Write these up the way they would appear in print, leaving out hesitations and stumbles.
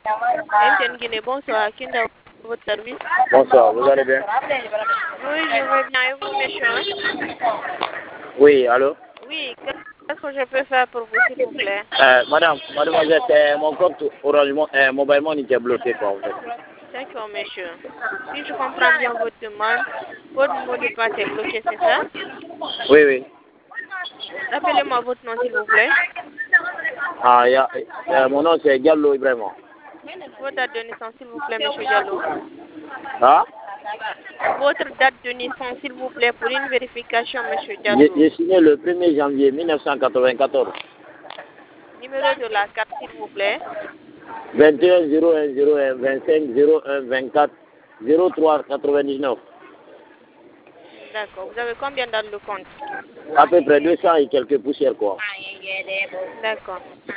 MTN Guinée, bonsoir. Qui est dans votre service? Bonsoir, vous allez bien? Oui, je vais bien. Et vous, monsieur? Oui, allô? Oui, qu'est-ce que je peux faire pour vous, s'il vous plaît? Mademoiselle, c'est mon compte Orange Mobile Money qui est bloqué, quoi, en fait. D'accord, monsieur. Si je comprends bien votre demande, votre mot de passe est bloqué, c'est ça? Oui, oui. Rappelez-moi votre nom, s'il vous plaît. Mon nom, c'est Diallo Ibrahima. Votre date de naissance, s'il vous plaît, monsieur Diallo. Ah? Votre date de naissance, s'il vous plaît, pour une vérification, monsieur Diallo. J'ai signé le 1er janvier 1994. Numéro de la carte, s'il vous plaît. 21 01 01 25 01 24 03 99. D'accord. Vous avez combien dans le compte? À peu près 200 et quelques poussières, quoi. D'accord.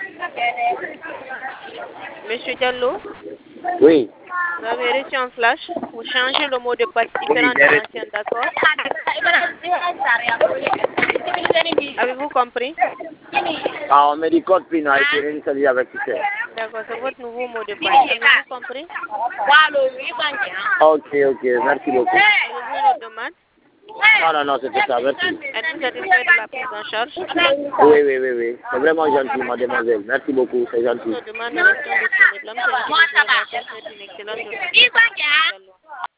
Monsieur Diallo, Oui. vous avez reçu un flash pour changer le mot de passe différent de l'ancien, d'accord? Avez-vous compris? On me dit code PIN a été réinstallé avec poussière. D'accord, c'est votre nouveau mot de passe. Avez-vous compris? Ok, merci beaucoup. Avez-vous une autre demande? Non, c'était ça, merci. Êtes-vous satisfait de la prise en charge? Oui. C'est vraiment gentil, mademoiselle. Merci beaucoup, c'est gentil. Nos demandes restent disponibles. Une excellente journée.